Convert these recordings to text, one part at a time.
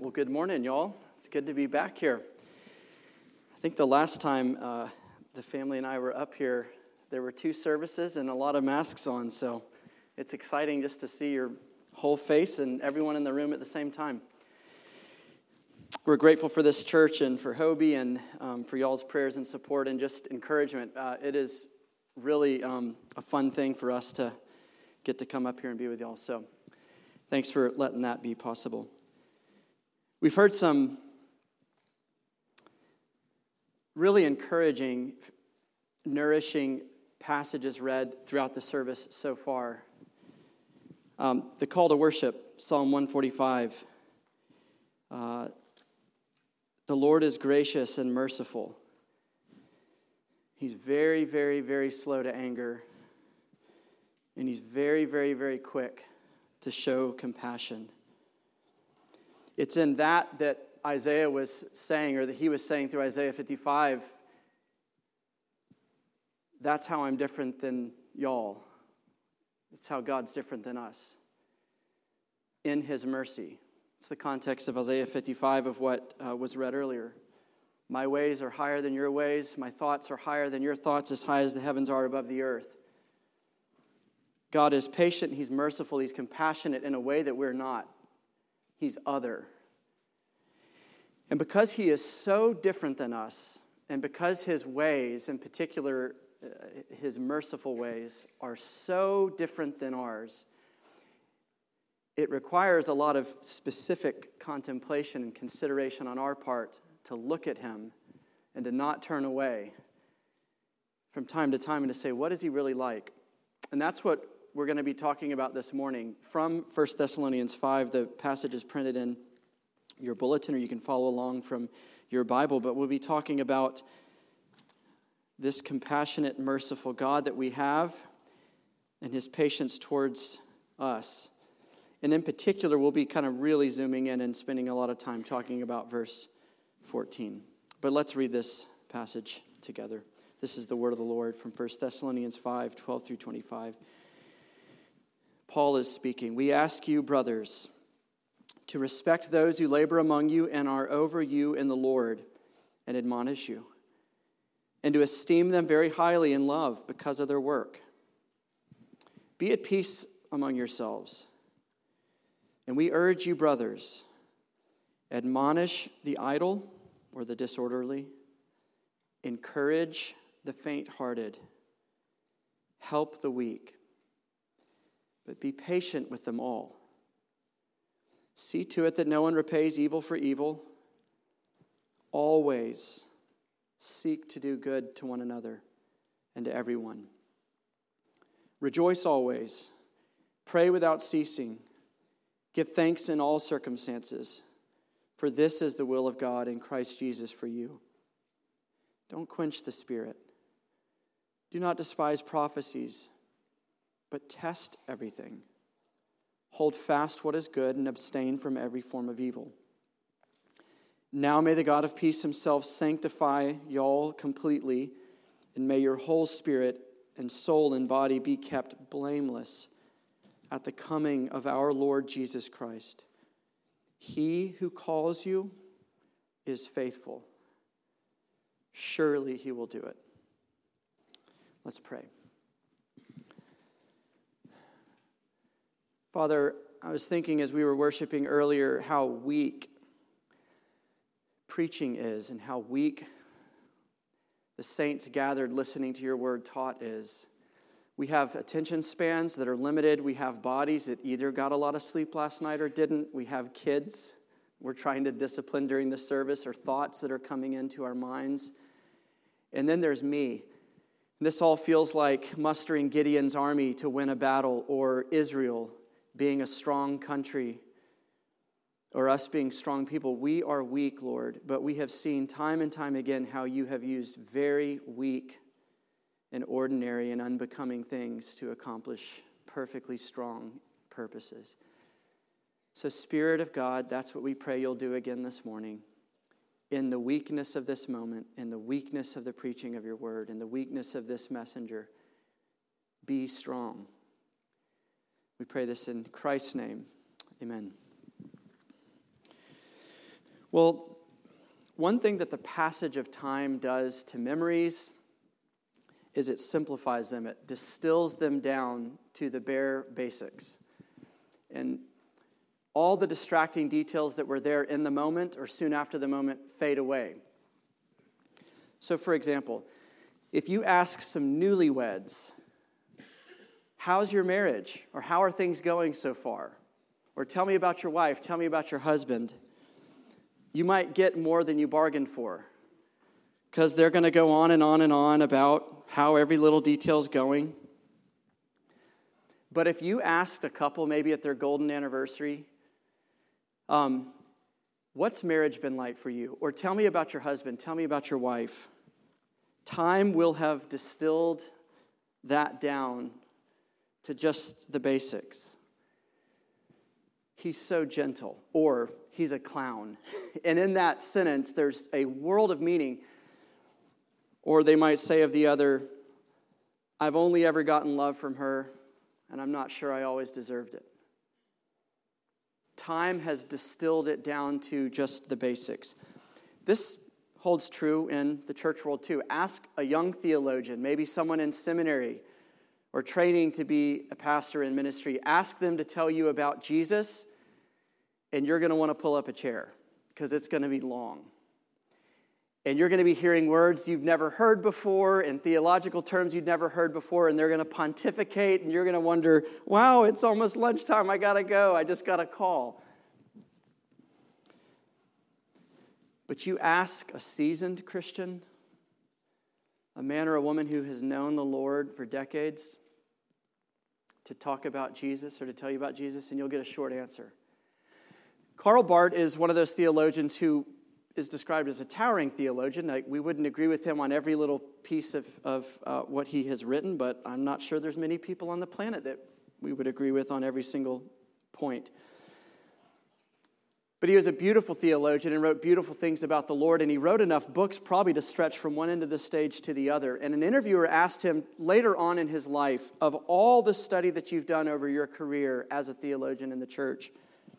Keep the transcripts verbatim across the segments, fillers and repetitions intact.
Well, good morning, y'all. It's good to be back here. I think the last time uh, the family and I were up here, there were two services and a lot of masks on, so it's exciting just to see your whole face and everyone in the room at the same time. We're grateful for this church and for Hobie and um, for y'all's prayers and support and just encouragement. Uh, it is really um, a fun thing for us to get to come up here and be with y'all, so thanks for letting that be possible. We've heard some really encouraging, nourishing passages read throughout the service so far. Um, the call to worship, Psalm one forty-five. Uh, the Lord is gracious and merciful. He's very, very, very slow to anger. And he's very, very, very quick to show compassion. It's in that that Isaiah was saying, or that he was saying through Isaiah fifty-five, that's how I'm different than y'all. It's how God's different than us. In his mercy. It's the context of Isaiah fifty-five of what uh, was read earlier. My ways are higher than your ways. My thoughts are higher than your thoughts, as high as the heavens are above the earth. God is patient, he's merciful, he's compassionate in a way that we're not. He's other. And because he is so different than us, and because his ways, in particular uh, his merciful ways, are so different than ours, it requires a lot of specific contemplation and consideration on our part to look at him and to not turn away from time to time and to say, what is he really like? And that's what we're going to be talking about this morning from First Thessalonians five. The passage is printed in your bulletin, or you can follow along from your Bible. But we'll be talking about this compassionate, merciful God that we have and his patience towards us. And in particular, we'll be kind of really zooming in and spending a lot of time talking about verse fourteen. But let's read this passage together. This is the word of the Lord from First Thessalonians five, twelve through twenty-five. Paul is speaking. We ask you, brothers, to respect those who labor among you and are over you in the Lord and admonish you, and to esteem them very highly in love because of their work. Be at peace among yourselves. And we urge you, brothers, admonish the idle or the disorderly, encourage the faint-hearted, help the weak, but be patient with them all. See to it that no one repays evil for evil. Always seek to do good to one another and to everyone. Rejoice always. Pray without ceasing. Give thanks in all circumstances, for this is the will of God in Christ Jesus for you. Don't quench the Spirit. Do not despise prophecies, but test everything. Hold fast what is good and abstain from every form of evil. Now may the God of peace himself sanctify y'all completely, and may your whole spirit and soul and body be kept blameless at the coming of our Lord Jesus Christ. He who calls you is faithful. Surely he will do it. Let's pray. Father, I was thinking as we were worshiping earlier how weak preaching is and how weak the saints gathered listening to your word taught is. We have attention spans that are limited. We have bodies that either got a lot of sleep last night or didn't. We have kids we're trying to discipline during the service, or thoughts that are coming into our minds. And then there's me. This all feels like mustering Gideon's army to win a battle, or Israel being a strong country, or us being strong people. We are weak, Lord, but we have seen time and time again how you have used very weak and ordinary and unbecoming things to accomplish perfectly strong purposes. So, Spirit of God, that's what we pray you'll do again this morning. In the weakness of this moment, in the weakness of the preaching of your word, in the weakness of this messenger, be strong. We pray this in Christ's name. Amen. Well, one thing that the passage of time does to memories is it simplifies them. It distills them down to the bare basics. And all the distracting details that were there in the moment or soon after the moment fade away. So, for example, if you ask some newlyweds, how's your marriage? Or how are things going so far? Or tell me about your wife, tell me about your husband. You might get more than you bargained for, because they're going to go on and on and on about how every little detail's going. But if you asked a couple maybe at their golden anniversary, um, what's marriage been like for you? Or tell me about your husband, tell me about your wife. Time will have distilled that down to just the basics. He's so gentle, or he's a clown. And in that sentence, there's a world of meaning. Or they might say of the other, I've only ever gotten love from her, and I'm not sure I always deserved it. Time has distilled it down to just the basics. This holds true in the church world too. Ask a young theologian, maybe someone in seminary or training to be a pastor in ministry. Ask them to tell you about Jesus, and you're going to want to pull up a chair because it's going to be long. And you're going to be hearing words you've never heard before and theological terms you've never heard before, and they're going to pontificate, and you're going to wonder, wow, it's almost lunchtime. I got to go. I just got a call. But you ask a seasoned Christian, a man or a woman who has known the Lord for decades, to talk about Jesus or to tell you about Jesus, and you'll get a short answer. Karl Barth is one of those theologians who is described as a towering theologian. Like, we wouldn't agree with him on every little piece of, of uh, what he has written, but I'm not sure there's many people on the planet that we would agree with on every single point. But he was a beautiful theologian and wrote beautiful things about the Lord, and he wrote enough books probably to stretch from one end of the stage to the other. And an interviewer asked him later on in his life, of all the study that you've done over your career as a theologian in the church,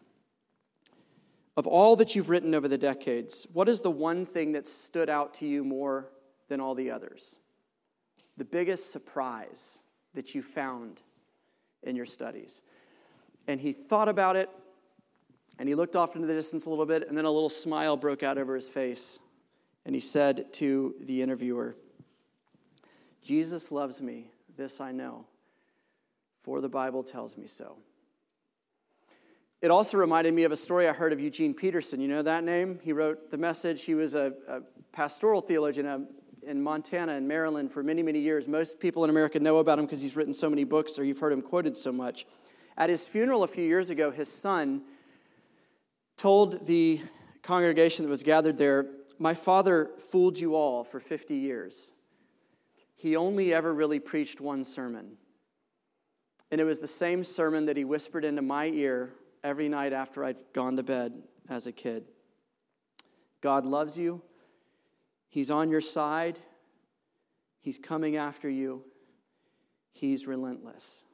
of all that you've written over the decades, what is the one thing that stood out to you more than all the others? The biggest surprise that you found in your studies. And he thought about it, and he looked off into the distance a little bit, and then a little smile broke out over his face. And he said to the interviewer, Jesus loves me, this I know, for the Bible tells me so. It also reminded me of a story I heard of Eugene Peterson. You know that name? He wrote The Message. He was a, a pastoral theologian uh, in Montana and Maryland for many, many years. Most people in America know about him because he's written so many books, or you've heard him quoted so much. At his funeral a few years ago, his son told the congregation that was gathered there, my father fooled you all for fifty years. He only ever really preached one sermon. And it was the same sermon that he whispered into my ear every night after I'd gone to bed as a kid. God loves you. He's on your side. He's coming after you. He's relentless.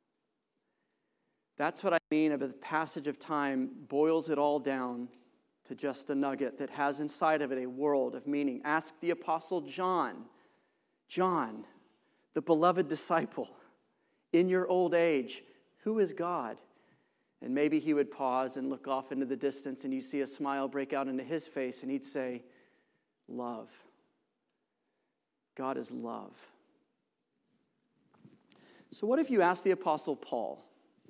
That's what I mean of the passage of time boils it all down to just a nugget that has inside of it a world of meaning. Ask the Apostle John. John, the beloved disciple, in your old age, who is God? And maybe he would pause and look off into the distance, and you see a smile break out into his face, and he'd say, love. God is love. So what if you asked the Apostle Paul?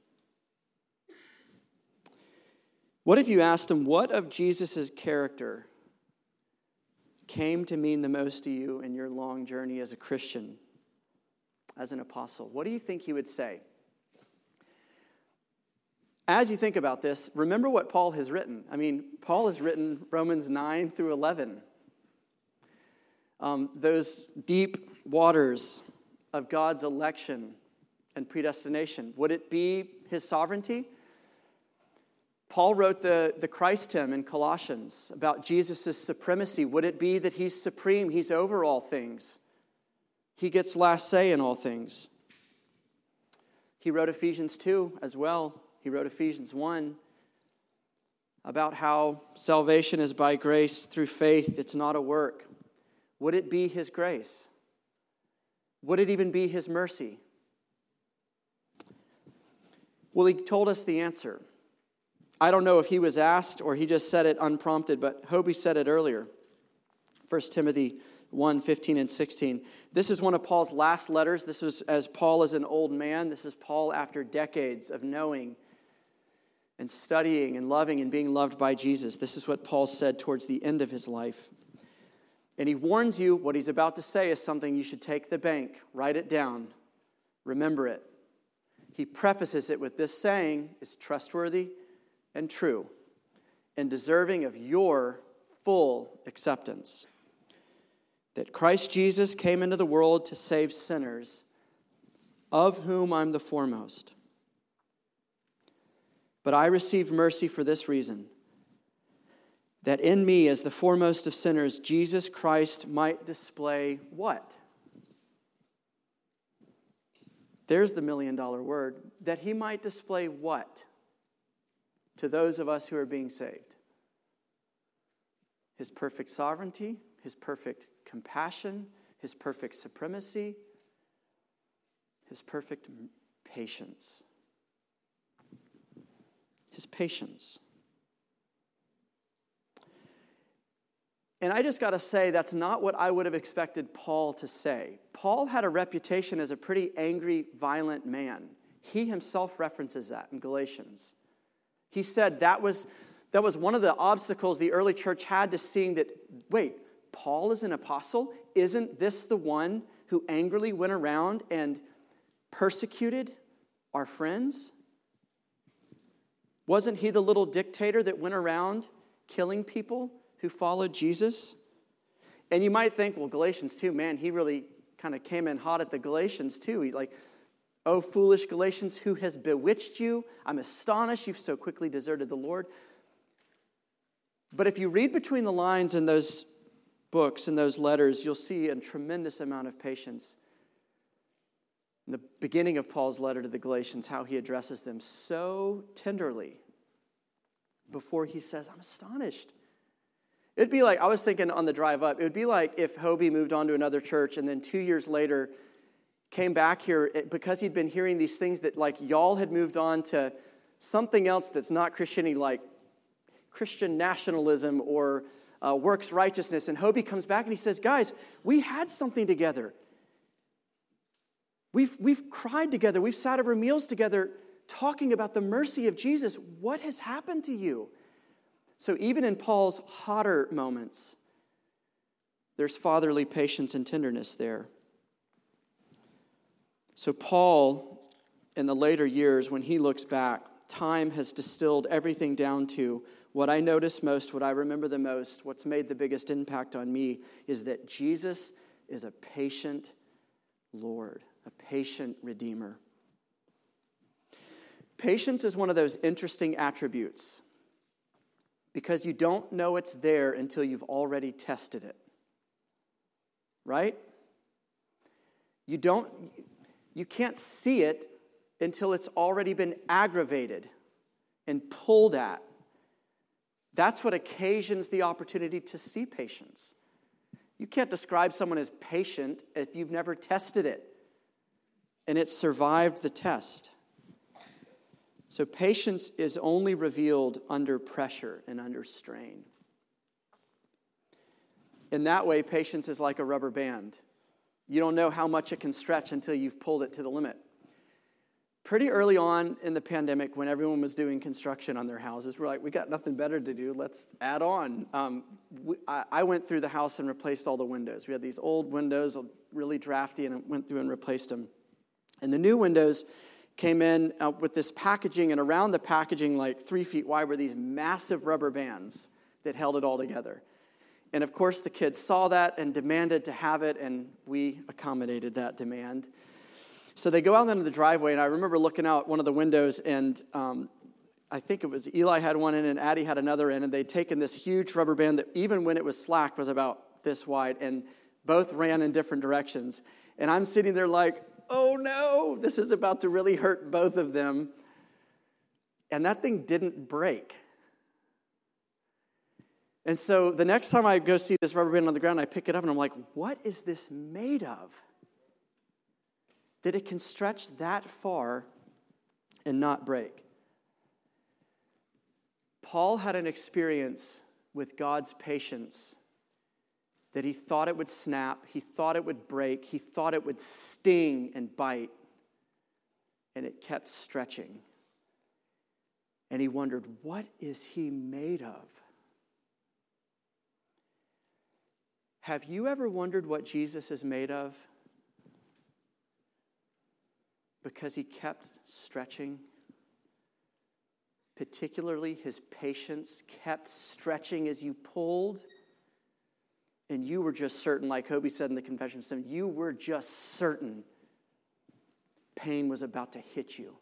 What if you asked him, what of Jesus' character came to mean the most to you in your long journey as a Christian, as an apostle? What do you think he would say? As you think about this, remember what Paul has written. I mean, Paul has written Romans nine through eleven. Um, those deep waters of God's election and predestination. Would it be his sovereignty? Paul wrote the, the Christ hymn in Colossians about Jesus' supremacy. Would it be that he's supreme, he's over all things? He gets last say in all things. He wrote Ephesians two as well. He wrote Ephesians one about how salvation is by grace through faith, it's not a work. Would it be his grace? Would it even be his mercy? Well, he told us the answer. I don't know if he was asked or he just said it unprompted, but Hobie said it earlier. First Timothy one, fifteen and sixteen. This is one of Paul's last letters. This was as Paul is an old man. This is Paul after decades of knowing and studying and loving and being loved by Jesus. This is what Paul said towards the end of his life. And he warns you, what he's about to say is something you should take to the bank, write it down, remember it. He prefaces it with this saying, is trustworthy and true and deserving of your full acceptance. That Christ Jesus came into the world to save sinners, of whom I'm the foremost. But I received mercy for this reason, that in me, as the foremost of sinners, Jesus Christ might display what? There's the million dollar word. That he might display what? To those of us who are being saved. His perfect sovereignty, his perfect compassion, his perfect supremacy, his perfect patience. His patience. And I just got to say, that's not what I would have expected Paul to say. Paul had a reputation as a pretty angry, violent man. He himself references that in Galatians. He said that was, that was one of the obstacles the early church had to seeing that, wait, Paul is an apostle? Isn't this the one who angrily went around and persecuted our friends? Wasn't he the little dictator that went around killing people who followed Jesus? And you might think, well, Galatians two, man, he really kind of came in hot at the Galatians too. He's like, oh, foolish Galatians, who has bewitched you? I'm astonished you've so quickly deserted the Lord. But if you read between the lines in those books and those letters, you'll see a tremendous amount of patience. In the beginning of Paul's letter to the Galatians, how he addresses them so tenderly before he says, I'm astonished. It'd be like, I was thinking on the drive up, it would be like if Hobie moved on to another church and then two years later came back here because he'd been hearing these things that like y'all had moved on to something else that's not Christianity, like Christian nationalism or uh, works righteousness. And Hobie comes back and he says, guys, we had something together. We've, we've cried together. We've sat over meals together talking about the mercy of Jesus. What has happened to you? So even in Paul's hotter moments, there's fatherly patience and tenderness there. So Paul, in the later years, when he looks back, time has distilled everything down to what I notice most, what I remember the most, what's made the biggest impact on me is that Jesus is a patient Lord, a patient Redeemer. Patience is one of those interesting attributes because you don't know it's there until you've already tested it. Right? You don't, you can't see it until it's already been aggravated and pulled at. That's what occasions the opportunity to see patience. You can't describe someone as patient if you've never tested it and it survived the test. So patience is only revealed under pressure and under strain. In that way, patience is like a rubber band. You don't know how much it can stretch until you've pulled it to the limit. Pretty early on in the pandemic, when everyone was doing construction on their houses, we're like, we got nothing better to do. Let's add on. Um, we, I, I went through the house and replaced all the windows. We had these old windows, really drafty, and I went through and replaced them. And the new windows came in uh, with this packaging, and around the packaging, like three feet wide, were these massive rubber bands that held it all together. And of course, the kids saw that and demanded to have it, and we accommodated that demand. So they go out into the driveway, and I remember looking out one of the windows, and um, I think it was Eli had one in, and Addie had another in, and they'd taken this huge rubber band that even when it was slack was about this wide, and both ran in different directions. And I'm sitting there like, oh no, this is about to really hurt both of them. And that thing didn't break. And so the next time I go see this rubber band on the ground, I pick it up and I'm like, what is this made of? That it can stretch that far and not break. Paul had an experience with God's patience that he thought it would snap, he thought it would break, he thought it would sting and bite, and it kept stretching. And he wondered, what is he made of? Have you ever wondered what Jesus is made of? Because he kept stretching. Particularly his patience kept stretching as you pulled. And you were just certain, like Hobie said in the confession, you were just certain pain was about to hit you.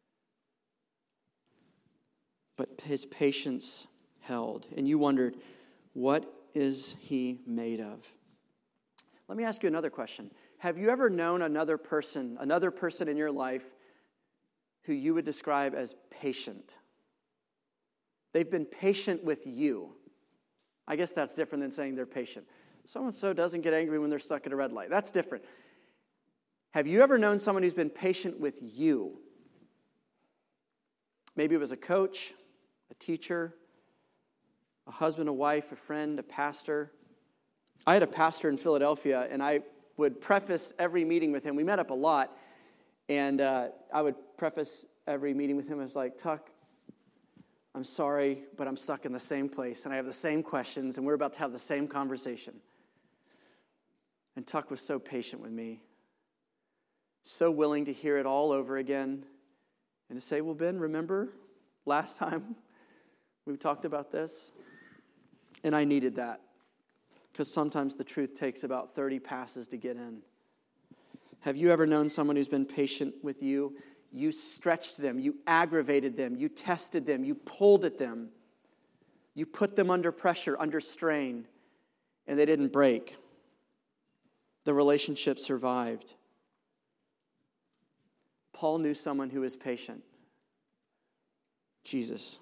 But his patience held. And you wondered, what is he made of? Let me ask you another question. Have you ever known another person, another person in your life who you would describe as patient? They've been patient with you. I guess that's different than saying they're patient. So-and-so doesn't get angry when they're stuck at a red light. That's different. Have you ever known someone who's been patient with you? Maybe it was a coach, a teacher, a husband, a wife, a friend, a pastor. I had a pastor in Philadelphia, and I would preface every meeting with him. We met up a lot, and uh, I would preface every meeting with him. I was like, Tuck, I'm sorry, but I'm stuck in the same place, and I have the same questions, and we're about to have the same conversation. And Tuck was so patient with me, so willing to hear it all over again, and to say, well, Ben, remember last time we talked about this? And I needed that, because sometimes the truth takes about thirty passes to get in. Have you ever known someone who's been patient with you? You stretched them, you aggravated them, you tested them, you pulled at them. You put them under pressure, under strain, and they didn't break. The relationship survived. Paul knew someone who was patient. Jesus.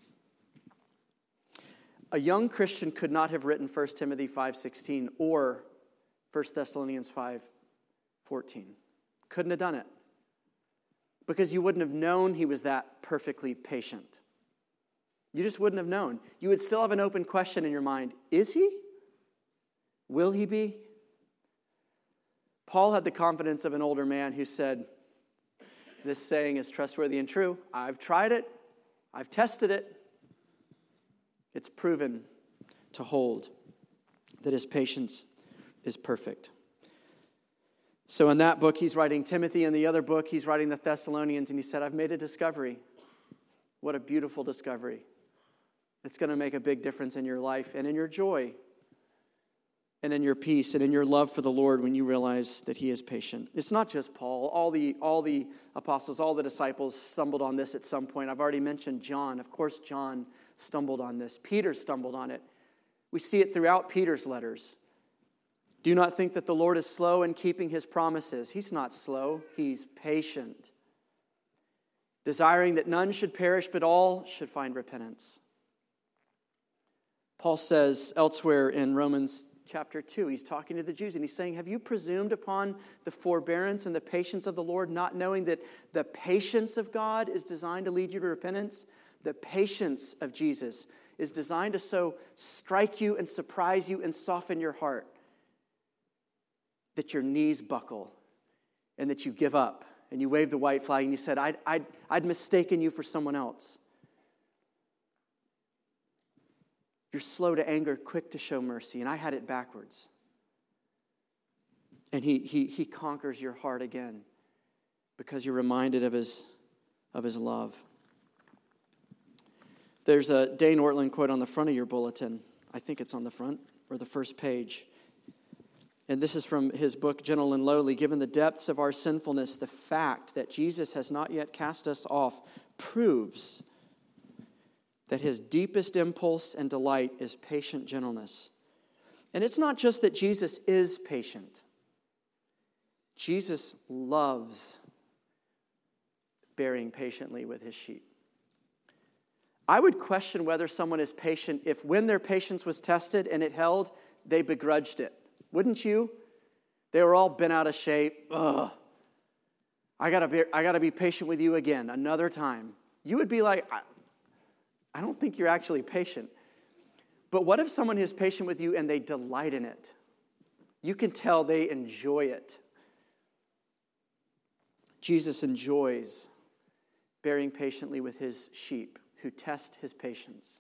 A young Christian could not have written First Timothy five sixteen or First Thessalonians five fourteen. Couldn't have done it. Because you wouldn't have known he was that perfectly patient. You just wouldn't have known. You would still have an open question in your mind. Is he? Will he be? Paul had the confidence of an older man who said, this saying is trustworthy and true. I've tried it. I've tested it. It's proven to hold that his patience is perfect. So in that book, he's writing Timothy. In the other book, he's writing the Thessalonians. And he said, I've made a discovery. What a beautiful discovery. It's going to make a big difference in your life and in your joy and in your peace and in your love for the Lord when you realize that he is patient. It's not just Paul. All the, all the apostles, all the disciples stumbled on this at some point. I've already mentioned John. Of course, John stumbled on this. Peter stumbled on it. We see it throughout Peter's letters. Do not think that the Lord is slow in keeping his promises. He's not slow. He's patient. Desiring that none should perish, but all should find repentance. Paul says elsewhere in Romans chapter two, he's talking to the Jews, and he's saying, have you presumed upon the forbearance and the patience of the Lord, not knowing that the patience of God is designed to lead you to repentance? The patience of Jesus is designed to so strike you and surprise you and soften your heart that your knees buckle and that you give up and you wave the white flag and you said, I'd, I'd, I'd mistaken you for someone else. You're slow to anger, quick to show mercy, and I had it backwards. And he, he, he conquers your heart again because you're reminded of his, of his love. There's a Dane Ortland quote on the front of your bulletin. I think it's on the front or the first page. And this is from his book, Gentle and Lowly. Given the depths of our sinfulness, the fact that Jesus has not yet cast us off proves that his deepest impulse and delight is patient gentleness. And it's not just that Jesus is patient. Jesus loves bearing patiently with his sheep. I would question whether someone is patient if when their patience was tested and it held, they begrudged it. Wouldn't you? They were all bent out of shape. Ugh. I gotta be, I gotta be patient with you again, another time. You would be like, I, I don't think you're actually patient. But what if someone is patient with you and they delight in it? You can tell they enjoy it. Jesus enjoys bearing patiently with his sheep who test his patience.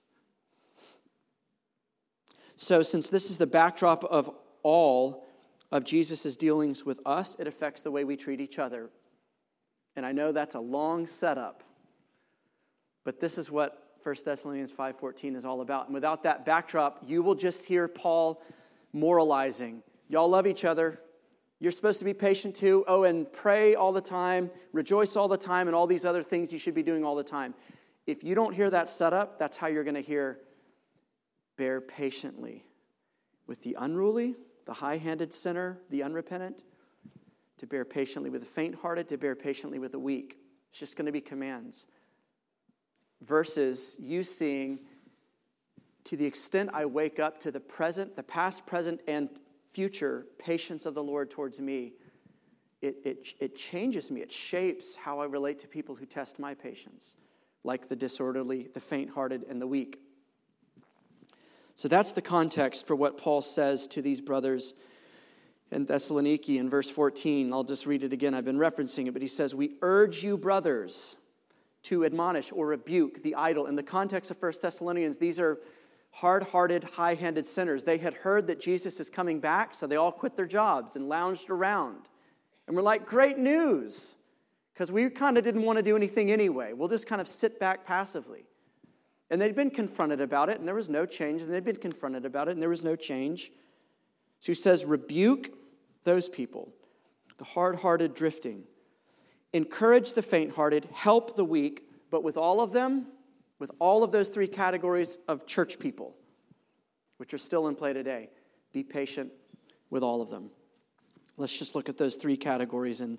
So since this is the backdrop of all of Jesus' dealings with us, it affects the way we treat each other. And I know that's a long setup, but this is what First Thessalonians five fourteen is all about. And without that backdrop, you will just hear Paul moralizing. Y'all love each other. You're supposed to be patient too. Oh, and pray all the time, rejoice all the time, and all these other things you should be doing all the time. If you don't hear that setup, that's how you're going to hear bear patiently with the unruly, the high-handed sinner, the unrepentant, to bear patiently with the faint-hearted, to bear patiently with the weak. It's just going to be commands. Versus you seeing, to the extent I wake up to the present, the past, present, and future patience of the Lord towards me, it, it, it changes me. It shapes how I relate to people who test my patience, like the disorderly, the faint-hearted, and the weak. So that's the context for what Paul says to these brothers in Thessaloniki in verse fourteen. I'll just read it again. I've been referencing it, but he says, "We urge you, brothers, to admonish or rebuke the idle." In the context of First Thessalonians, these are hard-hearted, high-handed sinners. They had heard that Jesus is coming back, so they all quit their jobs and lounged around. And we're like, great news, because we kind of didn't want to do anything anyway. We'll just kind of sit back passively. And they'd been confronted about it, and there was no change. And they'd been confronted about it, and there was no change. So he says, rebuke those people, the hard-hearted drifting. Encourage the faint-hearted, help the weak, but with all of them, with all of those three categories of church people, which are still in play today, be patient with all of them. Let's just look at those three categories and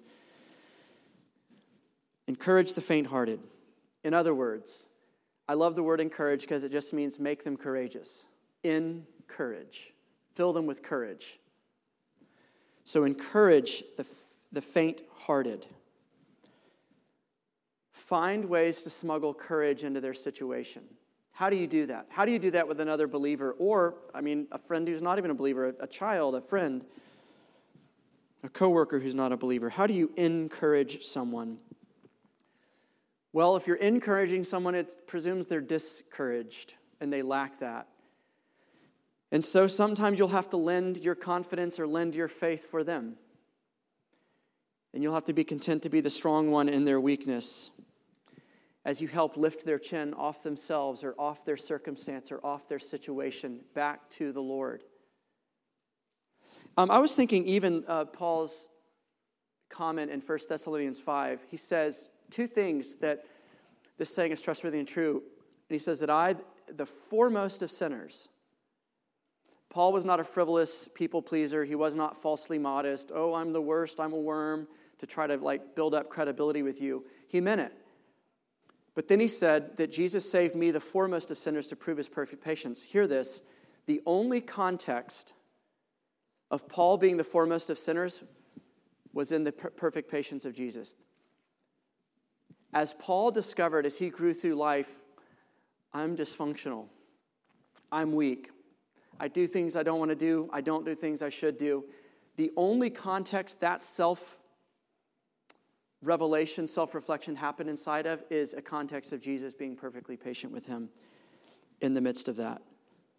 encourage the faint-hearted. In other words, I love the word encourage because it just means make them courageous. Encourage. Fill them with courage. So encourage the, the faint-hearted. Find ways to smuggle courage into their situation. How do you do that? How do you do that with another believer? Or, I mean, a friend who's not even a believer, a child, a friend, a coworker who's not a believer. How do you encourage someone? Well, if you're encouraging someone, it presumes they're discouraged, and they lack that. And so sometimes you'll have to lend your confidence or lend your faith for them. And you'll have to be content to be the strong one in their weakness as you help lift their chin off themselves or off their circumstance or off their situation back to the Lord. Um, I was thinking even uh, Paul's comment in First Thessalonians five, he says two things that this saying is trustworthy and true. And he says that I, the foremost of sinners. Paul was not a frivolous people pleaser. He was not falsely modest. Oh, I'm the worst, I'm a worm, to try to like build up credibility with you. He meant it. But then he said that Jesus saved me, the foremost of sinners, to prove his perfect patience. Hear this. The only context of Paul being the foremost of sinners was in the per- perfect patience of Jesus. As Paul discovered as he grew through life, I'm dysfunctional. I'm weak. I do things I don't want to do. I don't do things I should do. The only context that self-revelation, self-reflection happened inside of is a context of Jesus being perfectly patient with him in the midst of that.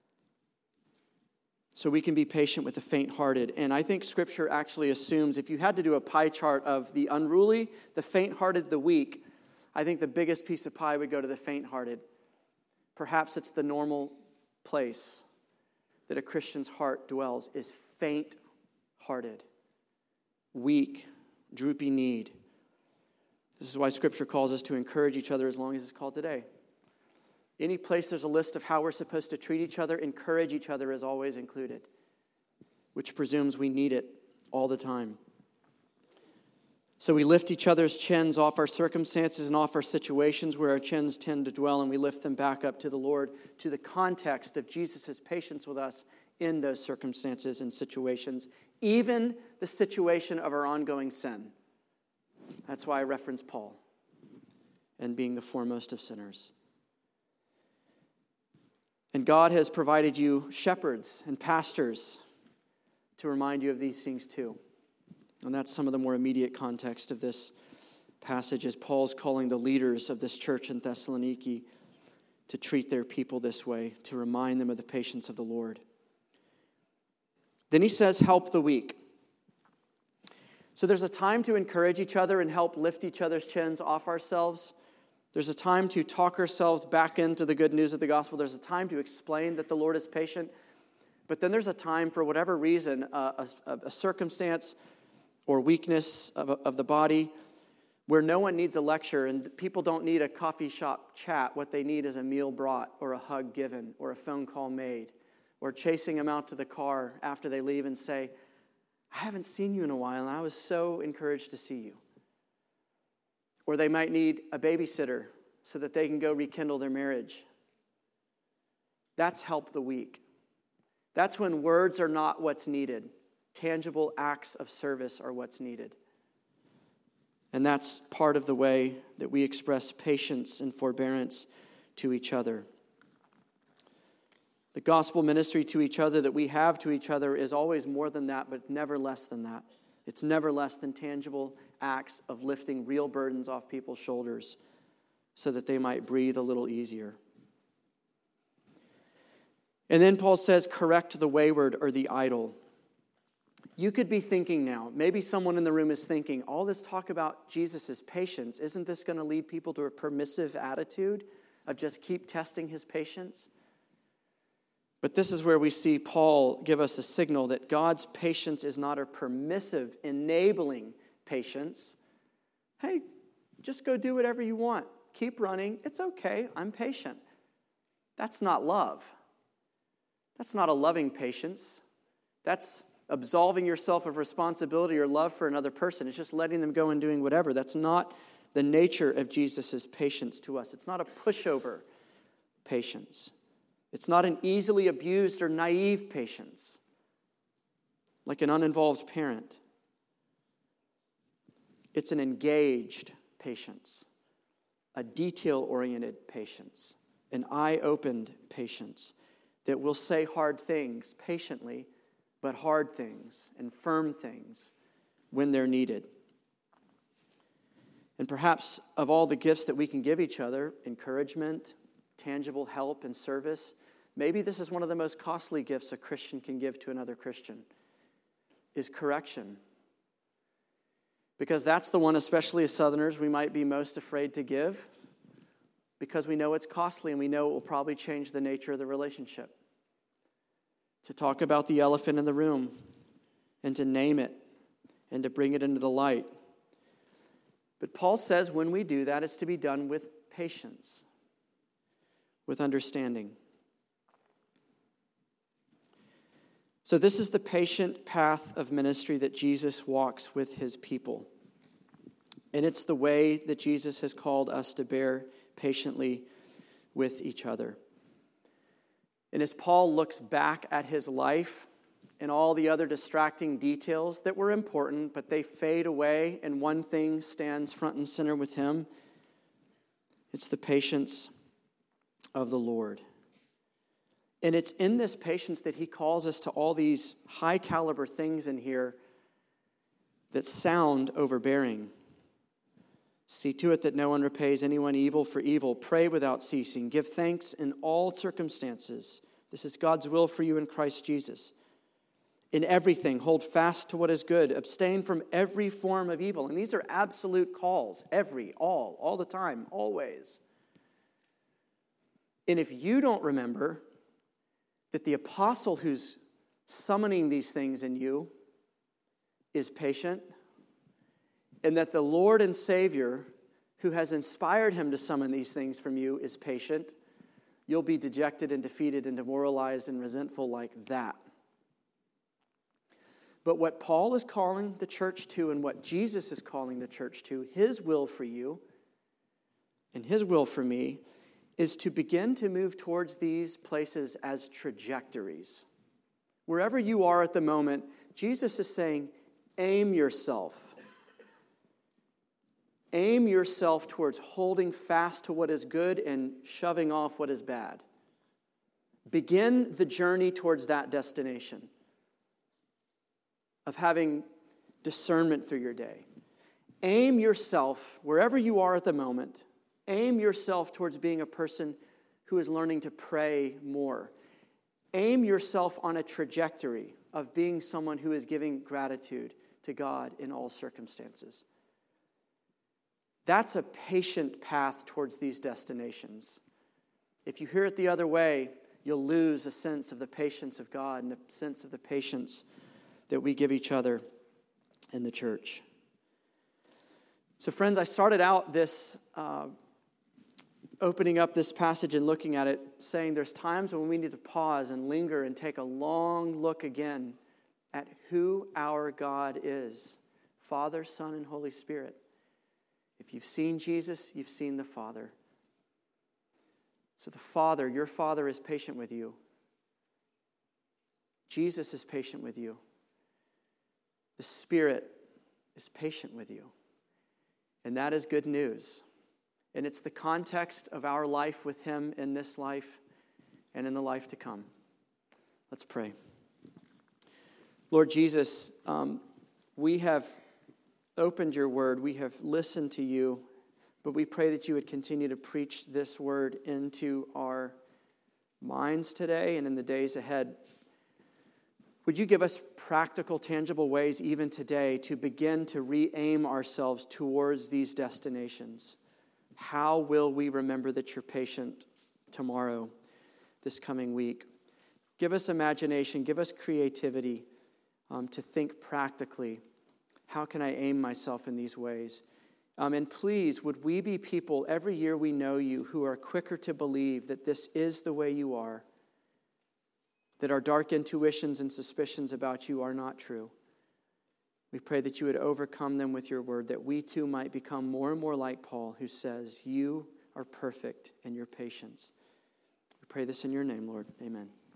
So we can be patient with the faint-hearted. And I think Scripture actually assumes, if you had to do a pie chart of the unruly, the faint-hearted, the weak, I think the biggest piece of pie would go to the faint-hearted. Perhaps it's the normal place that a Christian's heart dwells, is faint-hearted, weak, droopy-kneed. This is why Scripture calls us to encourage each other as long as it's called today. Any place there's a list of how we're supposed to treat each other, encourage each other is always included, which presumes we need it all the time. So we lift each other's chins off our circumstances and off our situations where our chins tend to dwell, and we lift them back up to the Lord, to the context of Jesus' patience with us in those circumstances and situations, even the situation of our ongoing sin. That's why I reference Paul and being the foremost of sinners. And God has provided you shepherds and pastors to remind you of these things too. And that's some of the more immediate context of this passage, as Paul's calling the leaders of this church in Thessaloniki to treat their people this way, to remind them of the patience of the Lord. Then he says, help the weak. So there's a time to encourage each other and help lift each other's chins off ourselves. There's a time to talk ourselves back into the good news of the gospel. There's a time to explain that the Lord is patient. But then there's a time, for whatever reason, a, a, a circumstance or weakness of, of the body where no one needs a lecture and people don't need a coffee shop chat. What they need is a meal brought or a hug given or a phone call made or chasing them out to the car after they leave and say, I haven't seen you in a while and I was so encouraged to see you. Or they might need a babysitter so that they can go rekindle their marriage. That's help the weak. That's when words are not what's needed. Tangible acts of service are what's needed. And that's part of the way that we express patience and forbearance to each other. The gospel ministry to each other that we have to each other is always more than that, but never less than that. It's never less than tangible acts of lifting real burdens off people's shoulders so that they might breathe a little easier. And then Paul says, correct the wayward or the idle. You could be thinking now, maybe someone in the room is thinking, all this talk about Jesus' patience, isn't this going to lead people to a permissive attitude of just keep testing his patience? But this is where we see Paul give us a signal that God's patience is not a permissive, enabling patience. Hey, just go do whatever you want. Keep running. It's okay. I'm patient. That's not love. That's not a loving patience. That's absolving yourself of responsibility or love for another person. It's just letting them go and doing whatever. That's not the nature of Jesus' patience to us. It's not a pushover patience. It's not an easily abused or naive patience, like an uninvolved parent. It's an engaged patience, a detail-oriented patience, an eye-opened patience that will say hard things patiently, but hard things and firm things when they're needed. And perhaps of all the gifts that we can give each other, encouragement, tangible help and service, maybe this is one of the most costly gifts a Christian can give to another Christian, is correction. Because that's the one, especially as Southerners, we might be most afraid to give because we know it's costly and we know it will probably change the nature of the relationship. To talk about the elephant in the room and to name it and to bring it into the light. But Paul says when we do that, it's to be done with patience, with understanding. So this is the patient path of ministry that Jesus walks with his people. And it's the way that Jesus has called us to bear patiently with each other. And as Paul looks back at his life and all the other distracting details that were important, but they fade away, and one thing stands front and center with him, it's the patience of the Lord. And it's in this patience that he calls us to all these high caliber things in here that sound overbearing. See to it that no one repays anyone evil for evil. Pray without ceasing. Give thanks in all circumstances. This is God's will for you in Christ Jesus. In everything, hold fast to what is good. Abstain from every form of evil. And these are absolute calls. Every, all, all the time, always. And if you don't remember that the apostle who's summoning these things in you is patient, and that the Lord and Savior who has inspired him to summon these things from you is patient, you'll be dejected and defeated and demoralized and resentful like that. But what Paul is calling the church to and what Jesus is calling the church to, his will for you and his will for me, is to begin to move towards these places as trajectories. Wherever you are at the moment, Jesus is saying, aim yourself. Aim yourself towards holding fast to what is good and shoving off what is bad. Begin the journey towards that destination of having discernment through your day. Aim yourself, wherever you are at the moment, aim yourself towards being a person who is learning to pray more. Aim yourself on a trajectory of being someone who is giving gratitude to God in all circumstances. That's a patient path towards these destinations. If you hear it the other way, you'll lose a sense of the patience of God and a sense of the patience that we give each other in the church. So friends, I started out this, uh, opening up this passage and looking at it, saying there's times when we need to pause and linger and take a long look again at who our God is. Father, Son, and Holy Spirit. If you've seen Jesus, you've seen the Father. So the Father, your Father is patient with you. Jesus is patient with you. The Spirit is patient with you. And that is good news. And it's the context of our life with Him in this life and in the life to come. Let's pray. Lord Jesus, um, we have opened your word. We have listened to you. But we pray that you would continue to preach this word into our minds today and in the days ahead. Would you give us practical, tangible ways even today to begin to re-aim ourselves towards these destinations? How will we remember that you're patient tomorrow, this coming week? Give us imagination, give us creativity um, to think practically. How can I aim myself in these ways? Um, and please, would we be people, every year we know you, who are quicker to believe that this is the way you are, that our dark intuitions and suspicions about you are not true. We pray that you would overcome them with your word, that we too might become more and more like Paul, who says, you are perfect in your patience. We pray this in your name, Lord. Amen.